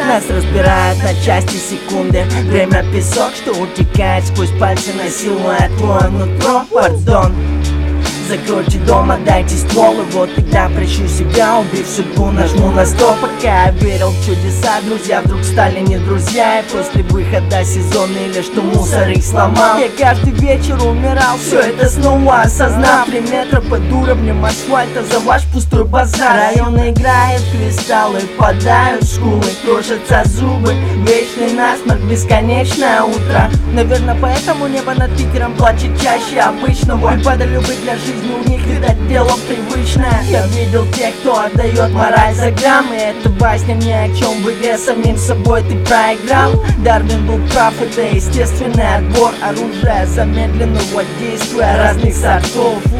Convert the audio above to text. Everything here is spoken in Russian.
Нас разбирают на части секунды. Время песок, что утекает сквозь пальцы на силуэт. Твое нутро, пардон. Закройте дома, дайте ствол, и вот тогда прощу себя, убив судьбу, нажму на стоп. Пока я верил в чудеса, друзья вдруг стали не друзья. И после выхода сезона или что мусор их сломал, я каждый вечер умирал, все это снова осознал. 3 метра под уровнем асфальта за ваш пустой базар. Район играет кристаллы, падают скулы, крошатся зубы. Вечный насморк, бесконечное утро. Наверное, поэтому небо над Питером плачет чаще обычного. И подолюбы для жизни у них, видать, дело привычное. Я видел тех, кто отдает мораль за грамм. И эта басня ни о чем, в игре самим собой ты проиграл. Дарвин был прав, это естественный отбор оружия замедленного действия разных сортов.